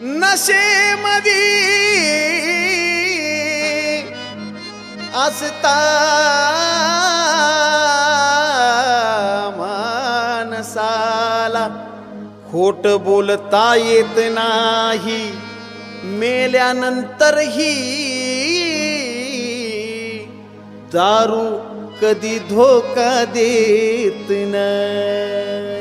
नशेमधी असता माणसाला खोट बोलता येत नाही, मेल्यानंतरही दारू कधी धोका देत नाही.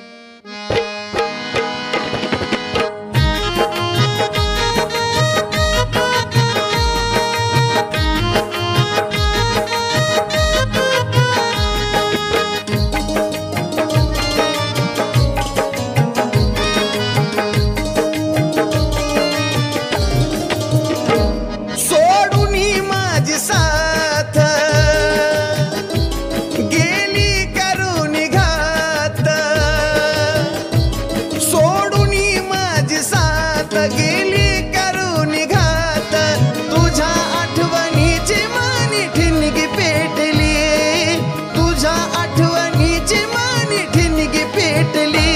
गेली करून घात, तुझ्या आठवणीची मानी ठिणगी पेटली, तुझ्या आठवणीची मानी ठिणगी पेटली.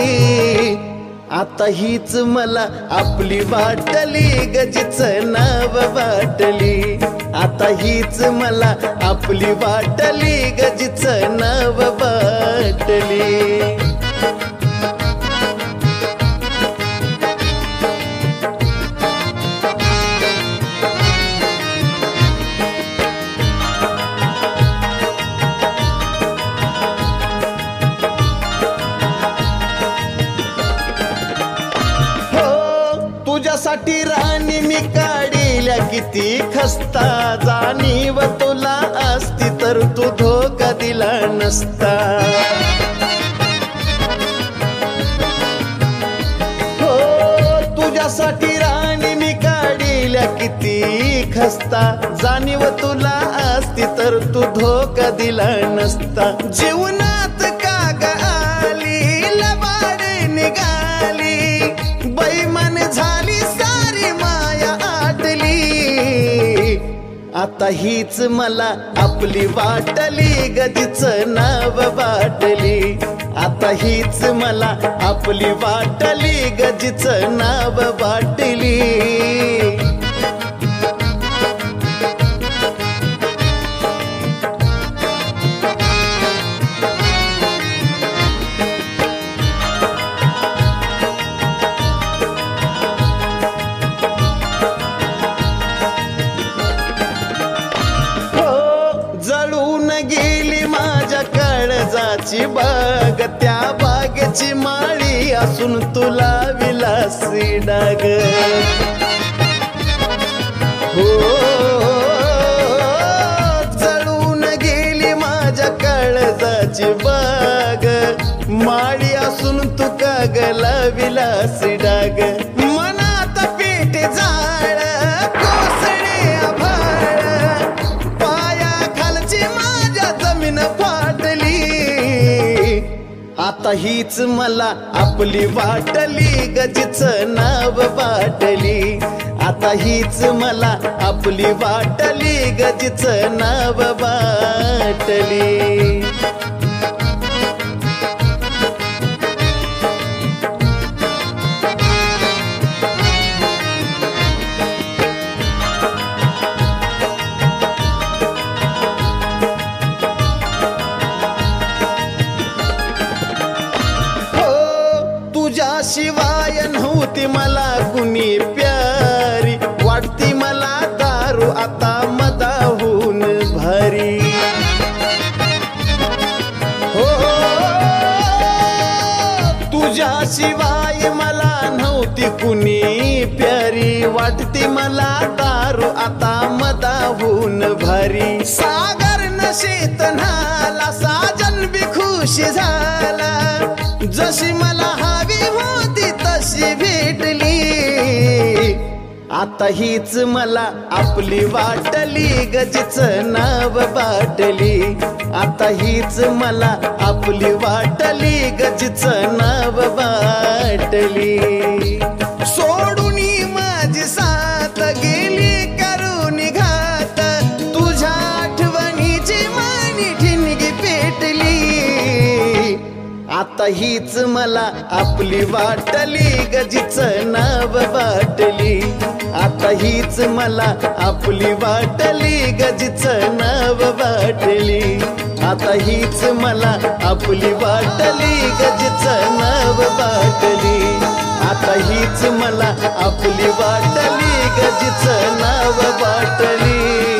आता हीच मला आपली वाटली, गजीच नाव वाटली. आता हीच मला आपली वाटली, गजीच नाव वाटली. तुझ्यासाठी राणी मी काढिल्या किती खस्ता, जाणीव तुला असती तर तू धोका दिला नसता. हो तुझ्यासाठी राणी मी काढिल्या किती खस्ता, जाणीव तुला असती तर तू धोका दिला नसता. जीवनात काग आली लबाड निघाली, बैमान झाली सारी माया आटली. आता हीच मला आपली वाटली, गजीच नाव वाटली. आता हीच मला आपली वाटली, गजीच नाव वाटली. गेली माझ्या काळजाची बाग, त्या बागेची माळी असून तुला विलासी डाग. हो जळून गेली माझ्या काळजाची बाग, माळी असून तू कागला विलासी डाग. मनात पेट जाळ कोसळे आभाळ, पाया खालची माझ्या जमीन फाटली. आता हीच मला आपली वाटली, गजीच नाव वाटली. आता हीच मला आपली वाटली, गजीच नाव वाटली. तुझ्याशिवाय नव्हती मला कुणी प्यारी, वाटती मला दारू आता मदाहून भारी. हो तुझ्याशिवाय मला नव्हती कुणी प्यारी, वाटती मला दारू आता मदाहून भारी. सागर नशेत न्हाला, साजन बी खुश झाला, जशी मला हवी होती तशी भेटली. आता हीच मला आपली वाटली, गजीच नाव वाटली. आता हीच मला आपली वाटली, गजीच नाव वाटली. सोडूनी माझी साथ गेली करून घात, तुझ्या आठवणीची मानी ठिणगी पेटली. आता हीच मला आपली वाटली गजीचं नाव बाटली आता हीच मला आपली वाटली गजीचं नाव बाटली आता हीच मला आपली वाटली गजीचं नाव बाटली आता हीच मला आपली वाटली गजीचं नाव बाटली